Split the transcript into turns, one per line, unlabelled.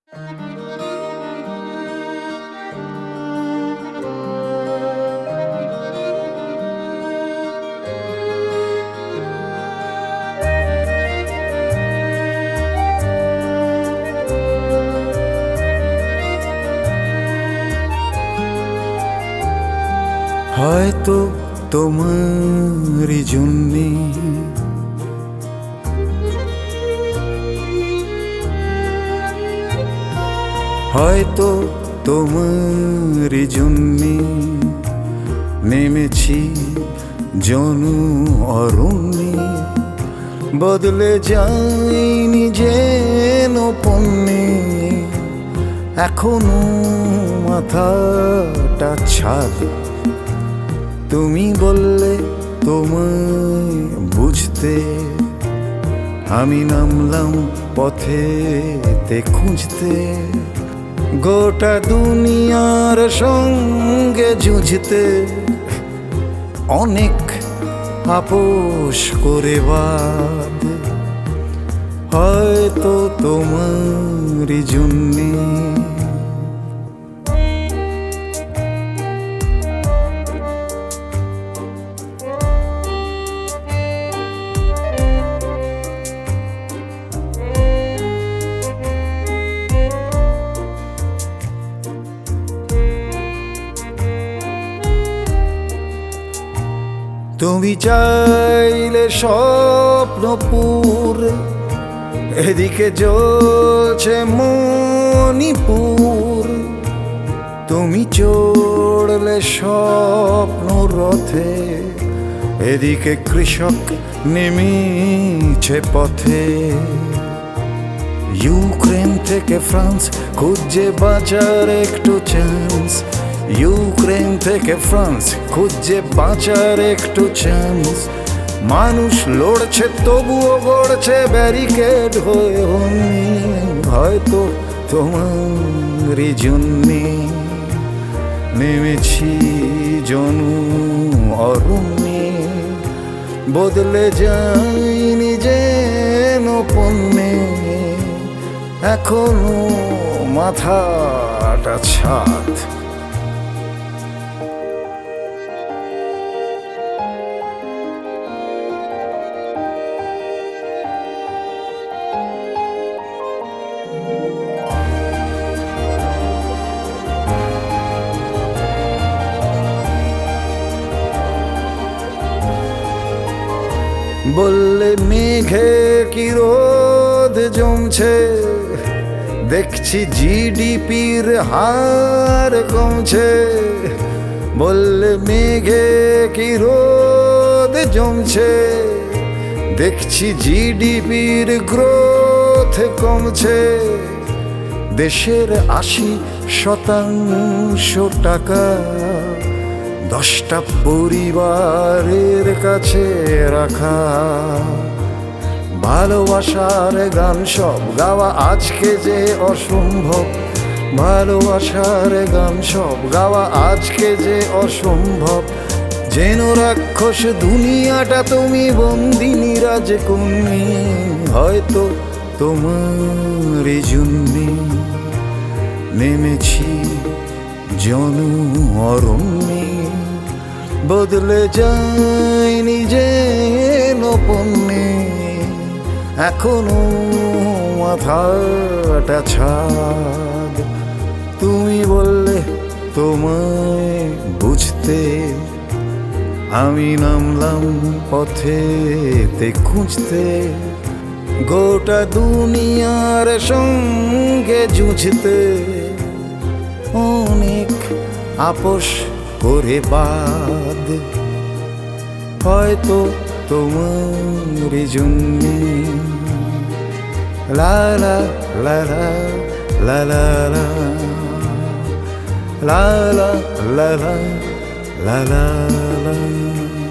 হয়তো তোমারই জন্যে হয়তো তোমারই জন্যে নেমেছি জনু অরণ্যে, বদলে যায়নি যেন পণ্যে, এখনো মাথাটা ছাদ। তুমি বললে তোমায় বুঝতে, আমি নামলাম পথেতে খুঁজতে, গোটা দুনিয়ার সঙ্গে যুঝতে, অনেক আপোষ করে বাদ। হয়তো তোমারই জন্যে তুমি চাইলে স্বপ্নপুর, এদিকে জ্বলছে মণিপুর। তুমি চড়লে স্বপ্ন রথে, এদিকে কৃষক নেমেছে পথে। ইউক্রেন থেকে ফ্রান্স খুঁজছে বাঁচার একটু চান্স, ইউক্রেন থেকে ফ্রান্স খুঁজছে বাঁচার একটু চান্স। মানুষ লড়ছে তবুও গড়ছে ব্যারিকেড হয়ে। হয়তো তোমারই জন্যে নেমেছি জনু অরণ্যে, বদলে যায়নি যেন পণ্যে, এখনো মাথাটা ছাদ। বললে মেঘে কি রোদ জমছে, দেখছি জিডিপির হার কমছে। বললে মেঘে কি রোদ জমছে, দেখছি জিডিপির গ্রোথ কমছে। দেশের 80% টাকা 10টা পরিবারের কাছে রাখা। ভালোবাসার গান সব গাওয়া আজকে যে অসম্ভব, ভালোবাসার গান সব গাওয়া আজকে যে অসম্ভব। যেন রাক্ষস দুনিয়াটা তুমি বন্দিনী রাজকন্যা। হয়তো তোমারই জন্যে নেমেছি জনু অরণ্যে, বদলে যায়নি যেন পণ্যে, এখনো মাথাটা ছাদ। তুমি বললে তোমায় বুঝতে, আমি নামলাম পথেতে খুঁজতে, গোটা দুনিয়ার সঙ্গে যুঝতে, অনেক আপোষ করে বাদ। হয়তো তোমারই জন্যে লা লা লা লা লা লা লা লা লা লা লা লা লা।